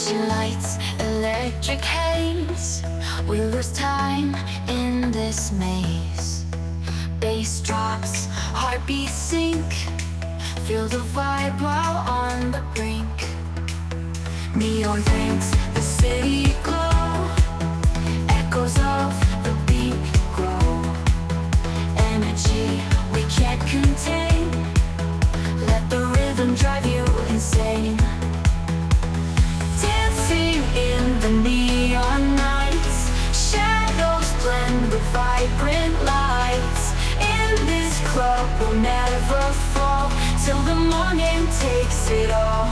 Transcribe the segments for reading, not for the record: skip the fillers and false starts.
Flashing lights, electric haze. We lose time in this maze. Bass drops, heartbeats sink. Feel the vibe while on the brink. Neon paints the city glow. Echoes of the beat grow. Energy we can't contain. Let the rhythm drive you insane. Dancing in the neon nights. Shadows blend with vibrant lights. In this club we'll never fall till the morning takes it all.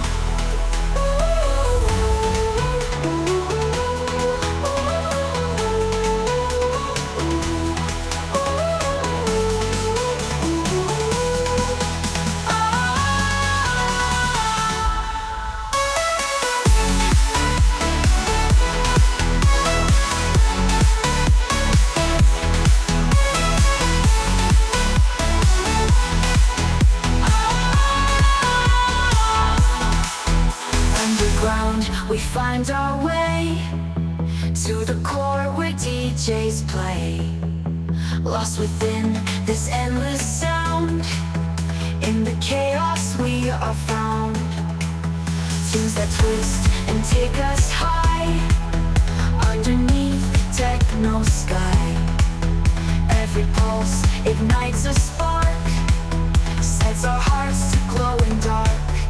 We find our way to the core where DJs play. Lost within this endless sound. In the chaos we are found. Tunes that twist and take us high. Underneath techno sky. Every pulse ignites a spark. Sets our hearts to glowing dark.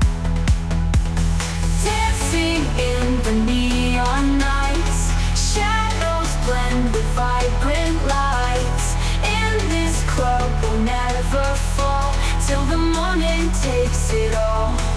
Dancing in the neon nights. Shadows blend with vibrant lights. In this club we'll never fall till the morning takes it all.